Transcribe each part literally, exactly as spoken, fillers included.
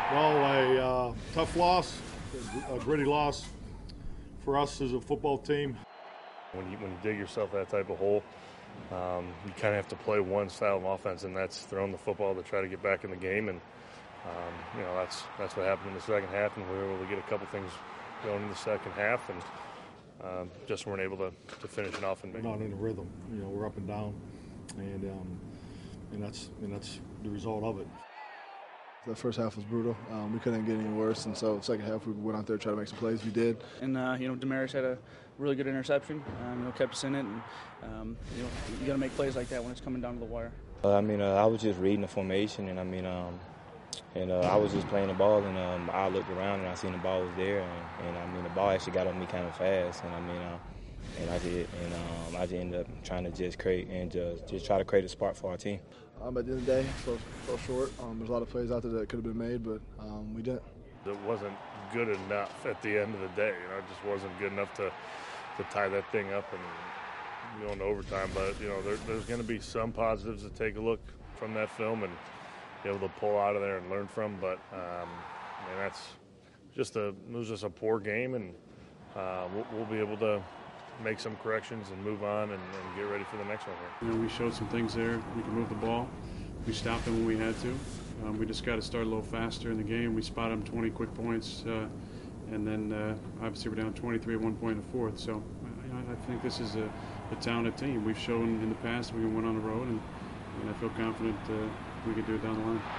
Well, a uh, tough loss, a gritty loss for us as a football team. When you, when you dig yourself that type of hole, um, you kind of have to play one style of offense, and that's throwing the football to try to get back in the game. And um, you know that's that's what happened in the second half, and we were able to get a couple things going in the second half, and um, just weren't able to, to finish it off. And we're not in a rhythm. You know, we're up and down, and um, and that's and that's the result of it. The first half was brutal. Um, we couldn't get any worse, and so the second half we went out there to try to make some plays. We did. And uh, you know, Damaris had a really good interception. Um, you know, kept us in it, and um, you know, you got to make plays like that when it's coming down to the wire. Uh, I mean, uh, I was just reading the formation, and I mean, um, and uh, I was just playing the ball, and um, I looked around and I seen the ball was there, and, and I mean, the ball actually got on me kind of fast, and I mean, uh, and I did, and um, I just ended up trying to just create and just just try to create a spark for our team. Um, at the end of the day, fell, fell short. Um, there's a lot of plays out there that could have been made, but um, we didn't. It wasn't good enough at the end of the day. You know, it just wasn't good enough to to tie that thing up and go into overtime. But you know, there, there's going to be some positives to take a look from that film and be able to pull out of there and learn from. But um, I mean, that's just a it was just a poor game, and uh, we'll, we'll be able to make some corrections and move on and, and get ready for the next one here. You know, we showed some things there. We can move the ball. We stopped them when we had to. Um, we just got to start a little faster in the game. We spotted them twenty quick points, uh, and then uh, obviously we're down twenty-three at one point in the fourth. So I, I think this is a, a talented team. We've shown in the past we can win on the road, and, and I feel confident uh, we can do it down the line.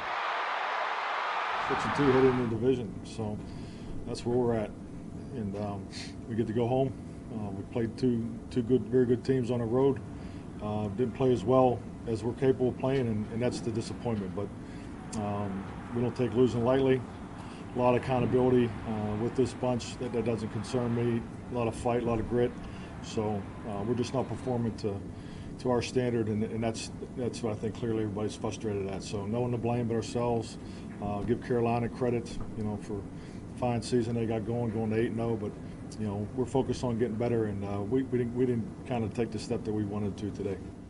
Six and two hit in the division, so that's where we're at, and um, we get to go home. Uh, we played two two good, very good teams on the road. Uh, didn't play as well as we're capable of playing, and, and that's the disappointment. But um, we don't take losing lightly. A lot of accountability uh, with this bunch. That, that doesn't concern me. A lot of fight, a lot of grit. So uh, we're just not performing to to our standard, and, and that's that's what I think clearly everybody's frustrated at. So no one to blame but ourselves. Uh, give Carolina credit, you know, for the fine season they got going, going to eight and oh, but you know, we're focused on getting better, and uh, we, we didn't, we didn't kind of take the step that we wanted to today.